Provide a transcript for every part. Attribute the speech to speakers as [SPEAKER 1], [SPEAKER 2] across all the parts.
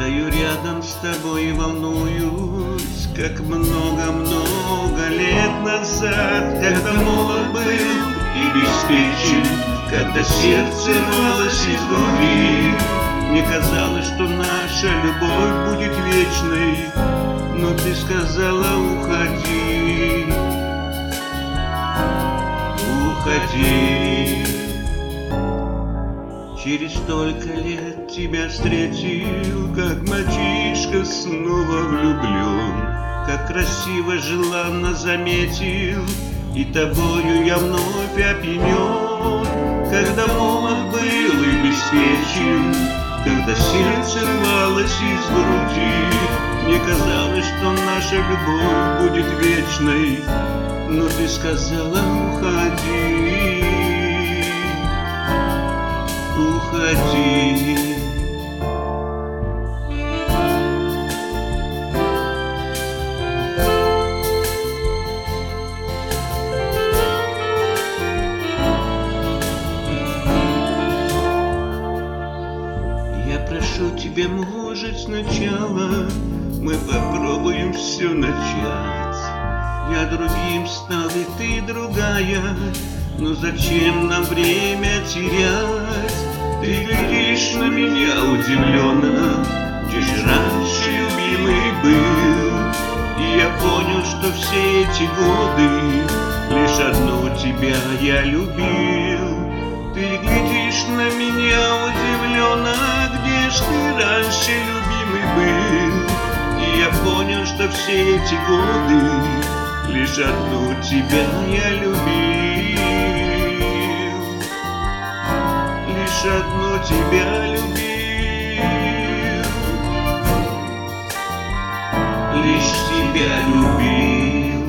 [SPEAKER 1] Стою рядом с тобой и волнуюсь, как много-много лет назад, когда молод был и беспечен, когда сердце рвалось из груди. Мне казалось, что наша любовь будет вечной, но ты сказала: уходи, уходи. Через столько лет тебя встретил, как мальчишка снова влюблен, как красиво желанно заметил, и тобою я вновь опьянен. Когда молод был и беспечен, когда сердце рвалось из груди, мне казалось, что наша любовь будет вечной, но ты сказала: уходи, уходи. Я прошу тебя, может, сначала мы попробуем все начать. Я другим стал, и ты другая, но зачем нам время терять? Ты глядишь на меня удивленно, где же раньше любимый был? И я понял, что все эти годы лишь одну тебя я любил. Ты глядишь на меня удивленно, где ж ты раньше любимый был? И я понял, что все эти годы лишь одну тебя я любил, лишь одну тебя любил, лишь тебя любил.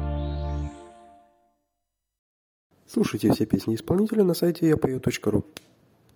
[SPEAKER 2] Слушайте все песни исполнителя на сайте yapою.ru.